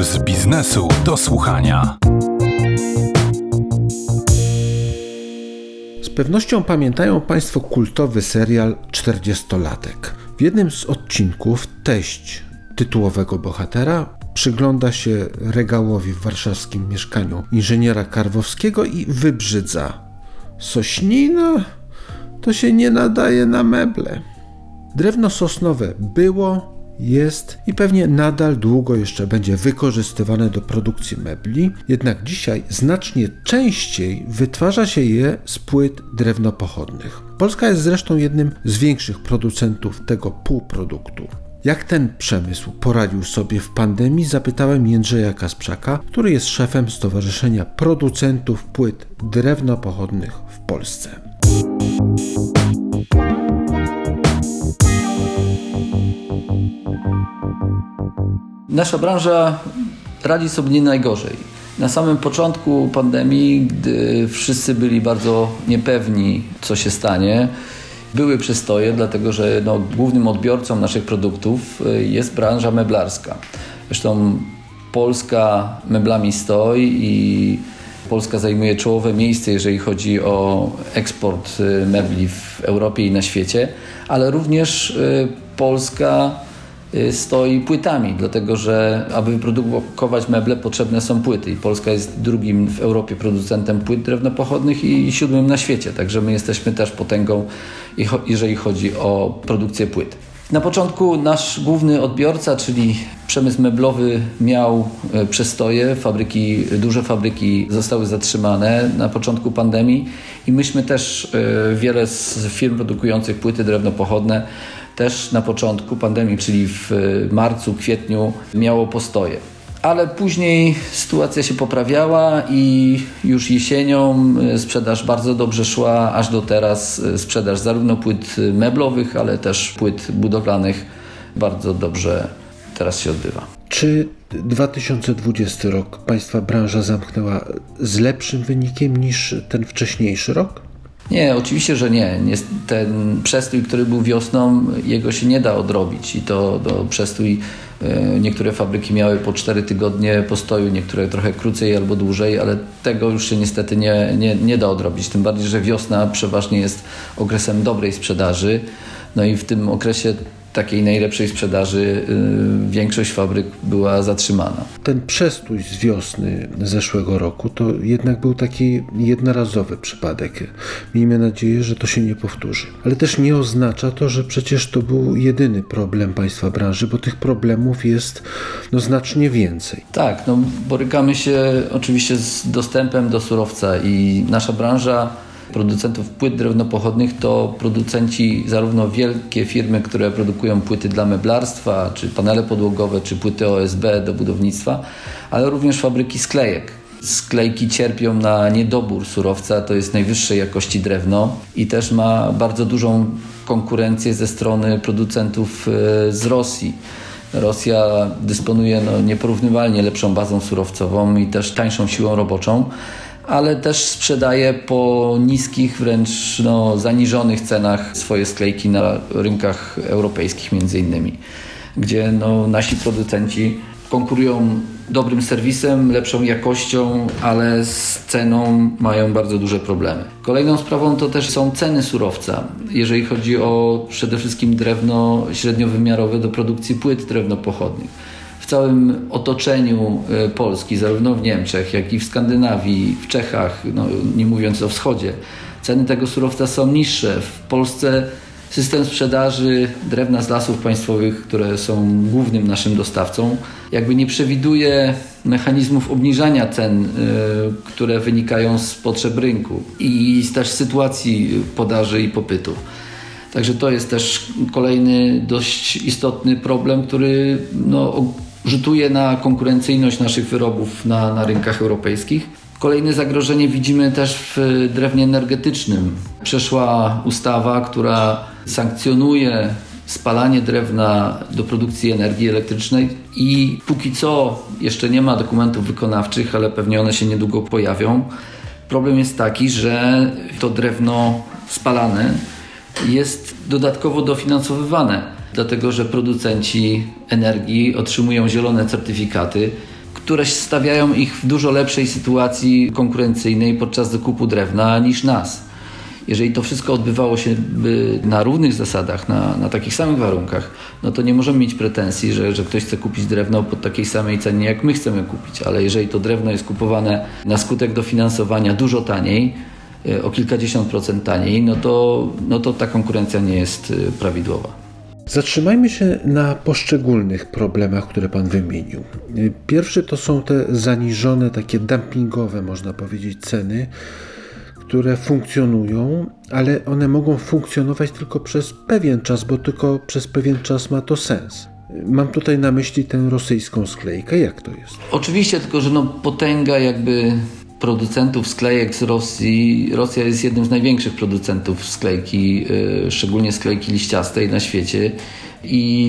Z biznesu do słuchania. Z pewnością pamiętają Państwo kultowy serial 40-latek. W jednym z odcinków teść tytułowego bohatera przygląda się regałowi w warszawskim mieszkaniu inżyniera Karwowskiego i wybrzydza: sośnina to się nie nadaje na meble. Drewno sosnowe było, jest i pewnie nadal długo jeszcze będzie wykorzystywane do produkcji mebli, jednak dzisiaj znacznie częściej wytwarza się je z płyt drewnopochodnych. Polska jest zresztą jednym z większych producentów tego półproduktu. Jak ten przemysł poradził sobie w pandemii, zapytałem Jędrzeja Kasprzaka, który jest szefem Stowarzyszenia Producentów Płyt Drewnopochodnych w Polsce. Nasza branża radzi sobie nie najgorzej. Na samym początku pandemii, gdy wszyscy byli bardzo niepewni, co się stanie, były przystoje, dlatego że głównym odbiorcą naszych produktów jest branża meblarska. Zresztą Polska meblami stoi i Polska zajmuje czołowe miejsce, jeżeli chodzi o eksport mebli w Europie i na świecie, ale również Polska stoi płytami, dlatego że aby wyprodukować meble potrzebne są płyty i Polska jest drugim w Europie producentem płyt drewnopochodnych i 7 na świecie, także my jesteśmy też potęgą, jeżeli chodzi o produkcję płyt. Na początku nasz główny odbiorca, czyli przemysł meblowy, miał przestoje, duże fabryki zostały zatrzymane na początku pandemii i myśmy też, wiele z firm produkujących płyty drewnopochodne też na początku pandemii, czyli w marcu, kwietniu miało postoje. Ale później sytuacja się poprawiała i już jesienią sprzedaż bardzo dobrze szła, aż do teraz sprzedaż zarówno płyt meblowych, ale też płyt budowlanych bardzo dobrze teraz się odbywa. Czy 2020 rok Państwa branża zamknęła z lepszym wynikiem niż ten wcześniejszy rok? Nie, oczywiście, że nie. Ten przestój, który był wiosną, jego się nie da odrobić i to przestój, niektóre fabryki miały po 4 tygodnie postoju, niektóre trochę krócej albo dłużej, ale tego już się niestety nie da odrobić. Tym bardziej, że wiosna przeważnie jest okresem dobrej sprzedaży, no i w tym okresie takiej najlepszej sprzedaży większość fabryk była zatrzymana. Ten przestój z wiosny zeszłego roku to jednak był taki jednorazowy przypadek. Miejmy nadzieję, że to się nie powtórzy. Ale też nie oznacza to, że przecież to był jedyny problem Państwa branży, bo tych problemów jest znacznie więcej. Tak, borykamy się oczywiście z dostępem do surowca i nasza branża producentów płyt drewnopochodnych to producenci zarówno wielkie firmy, które produkują płyty dla meblarstwa, czy panele podłogowe, czy płyty OSB do budownictwa, ale również fabryki sklejek. Sklejki cierpią na niedobór surowca, to jest najwyższej jakości drewno i też ma bardzo dużą konkurencję ze strony producentów z Rosji. Rosja dysponuje nieporównywalnie lepszą bazą surowcową i też tańszą siłą roboczą, ale też sprzedaje po niskich, wręcz zaniżonych cenach swoje sklejki na rynkach europejskich między innymi, gdzie nasi producenci konkurują dobrym serwisem, lepszą jakością, ale z ceną mają bardzo duże problemy. Kolejną sprawą to też są ceny surowca, jeżeli chodzi o przede wszystkim drewno średniowymiarowe do produkcji płyt drewnopochodnych. W całym otoczeniu Polski, zarówno w Niemczech, jak i w Skandynawii, w Czechach, nie mówiąc o wschodzie, ceny tego surowca są niższe. W Polsce system sprzedaży drewna z lasów państwowych, które są głównym naszym dostawcą, nie przewiduje mechanizmów obniżania cen, które wynikają z potrzeb rynku i też sytuacji podaży i popytu. Także to jest też kolejny dość istotny problem, który rzutuje na konkurencyjność naszych wyrobów na rynkach europejskich. Kolejne zagrożenie widzimy też w drewnie energetycznym. Przeszła ustawa, która sankcjonuje spalanie drewna do produkcji energii elektrycznej i póki co jeszcze nie ma dokumentów wykonawczych, ale pewnie one się niedługo pojawią. Problem jest taki, że to drewno spalane jest dodatkowo dofinansowywane, dlatego że producenci energii otrzymują zielone certyfikaty, które stawiają ich w dużo lepszej sytuacji konkurencyjnej podczas zakupu drewna niż nas. Jeżeli to wszystko odbywało się na równych zasadach, na takich samych warunkach, no to nie możemy mieć pretensji, że ktoś chce kupić drewno po takiej samej cenie, jak my chcemy kupić. Ale jeżeli to drewno jest kupowane na skutek dofinansowania dużo taniej, o kilkadziesiąt procent taniej, no to ta konkurencja nie jest prawidłowa. Zatrzymajmy się na poszczególnych problemach, które Pan wymienił. Pierwszy to są te zaniżone, takie dumpingowe, można powiedzieć, ceny, które funkcjonują, ale one mogą funkcjonować tylko przez pewien czas, bo tylko przez pewien czas ma to sens. Mam tutaj na myśli tę rosyjską sklejkę. Jak to jest? Oczywiście, tylko że potęga producentów sklejek z Rosji. Rosja jest jednym z największych producentów sklejki, szczególnie sklejki liściastej na świecie i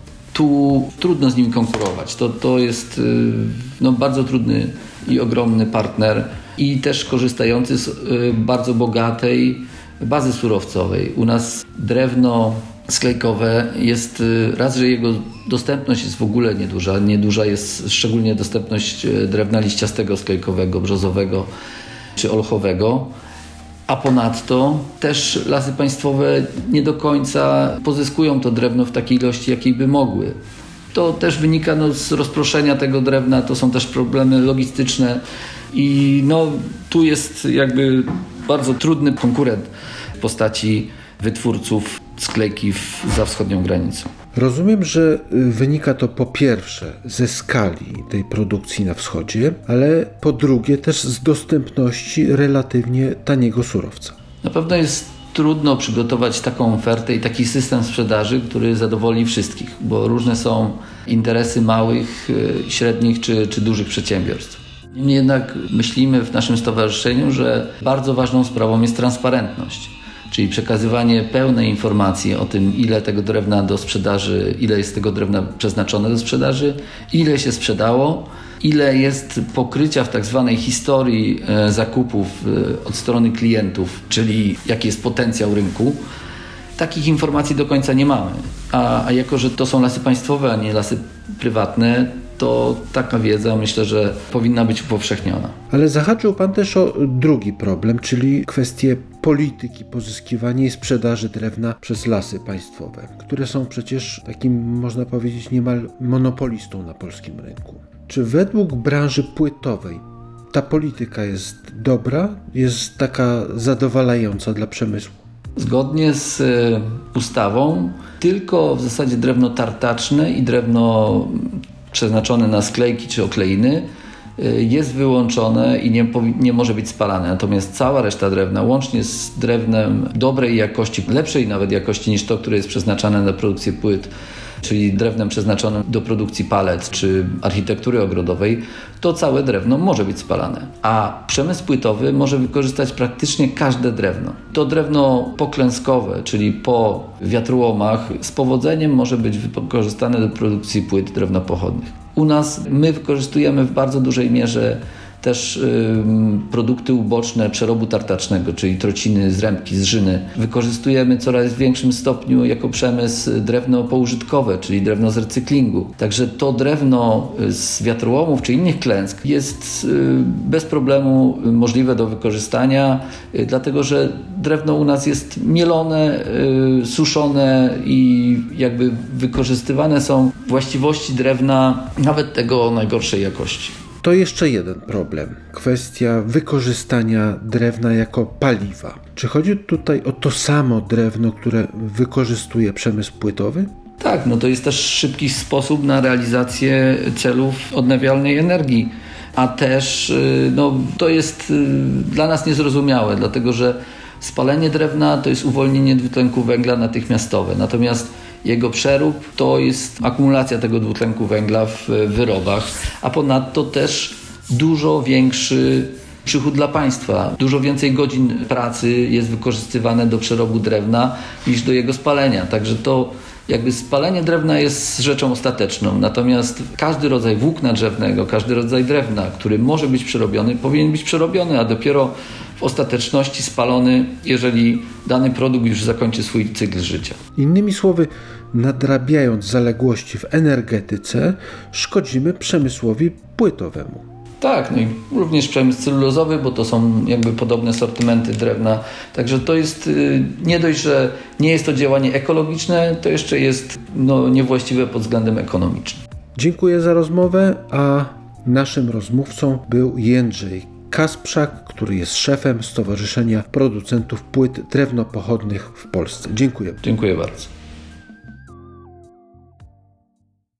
tu trudno z nimi konkurować. To jest bardzo trudny i ogromny partner i też korzystający z bardzo bogatej bazy surowcowej. U nas drewno sklejkowe jest, raz, że jego dostępność jest w ogóle nieduża. Nieduża jest szczególnie dostępność drewna liściastego sklejkowego, brzozowego czy olchowego. A ponadto też Lasy Państwowe nie do końca pozyskują to drewno w takiej ilości, jakiej by mogły. To też wynika z rozproszenia tego drewna, to są też problemy logistyczne i tu jest bardzo trudny konkurent w postaci wytwórców sklejki za wschodnią granicą. Rozumiem, że wynika to po pierwsze ze skali tej produkcji na wschodzie, ale po drugie też z dostępności relatywnie taniego surowca. Na pewno jest trudno przygotować taką ofertę i taki system sprzedaży, który zadowoli wszystkich, bo różne są interesy małych, średnich czy dużych przedsiębiorstw. Niemniej jednak myślimy w naszym stowarzyszeniu, że bardzo ważną sprawą jest transparentność, czyli przekazywanie pełnej informacji o tym, ile tego drewna do sprzedaży, ile jest tego drewna przeznaczone do sprzedaży, ile się sprzedało, ile jest pokrycia w tak zwanej historii zakupów od strony klientów, czyli jaki jest potencjał rynku. Takich informacji do końca nie mamy. A jako, że to są lasy państwowe, a nie lasy prywatne, to taka wiedza, myślę, że powinna być upowszechniona. Ale zahaczył Pan też o drugi problem, czyli kwestię polityki pozyskiwania i sprzedaży drewna przez lasy państwowe, które są przecież takim, można powiedzieć, niemal monopolistą na polskim rynku. Czy według branży płytowej ta polityka jest dobra, jest taka zadowalająca dla przemysłu? Zgodnie z ustawą tylko w zasadzie drewno tartaczne i drewno przeznaczone na sklejki czy okleiny jest wyłączone i nie może być spalane. Natomiast cała reszta drewna, łącznie z drewnem dobrej jakości, lepszej nawet jakości niż to, które jest przeznaczane na produkcję płyt, czyli drewnem przeznaczonym do produkcji palet czy architektury ogrodowej, to całe drewno może być spalane. A przemysł płytowy może wykorzystać praktycznie każde drewno. To drewno poklęskowe, czyli po wiatrułomach, z powodzeniem może być wykorzystane do produkcji płyt drewnopochodnych. U nas my wykorzystujemy w bardzo dużej mierze też produkty uboczne przerobu tartacznego, czyli trociny, zrębki, zrzyny. Wykorzystujemy w coraz większym stopniu jako przemysł drewno poużytkowe, czyli drewno z recyklingu. Także to drewno z wiatrołomów czy innych klęsk jest bez problemu możliwe do wykorzystania, dlatego że drewno u nas jest mielone, suszone i wykorzystywane są właściwości drewna, nawet tego o najgorszej jakości. To jeszcze jeden problem. Kwestia wykorzystania drewna jako paliwa. Czy chodzi tutaj o to samo drewno, które wykorzystuje przemysł płytowy? Tak, to jest też szybki sposób na realizację celów odnawialnej energii. A też to jest dla nas niezrozumiałe, dlatego że spalenie drewna to jest uwolnienie dwutlenku węgla natychmiastowe. Natomiast jego przerób to jest akumulacja tego dwutlenku węgla w wyrobach, a ponadto też dużo większy przychód dla państwa. Dużo więcej godzin pracy jest wykorzystywane do przerobu drewna niż do jego spalenia. Także to spalenie drewna jest rzeczą ostateczną. Natomiast każdy rodzaj włókna drzewnego, każdy rodzaj drewna, który może być przerobiony, powinien być przerobiony, a dopiero w ostateczności spalony, jeżeli dany produkt już zakończy swój cykl życia. Innymi słowy, nadrabiając zaległości w energetyce, szkodzimy przemysłowi płytowemu. Tak, no i również przemysł celulozowy, bo to są jakby podobne sortymenty drewna. Także to jest nie dość, że nie jest to działanie ekologiczne, to jeszcze jest niewłaściwe pod względem ekonomicznym. Dziękuję za rozmowę, a naszym rozmówcą był Jędrzej Kasprzak, który jest szefem Stowarzyszenia Producentów Płyt Drewnopochodnych w Polsce. Dziękuję. Dziękuję bardzo.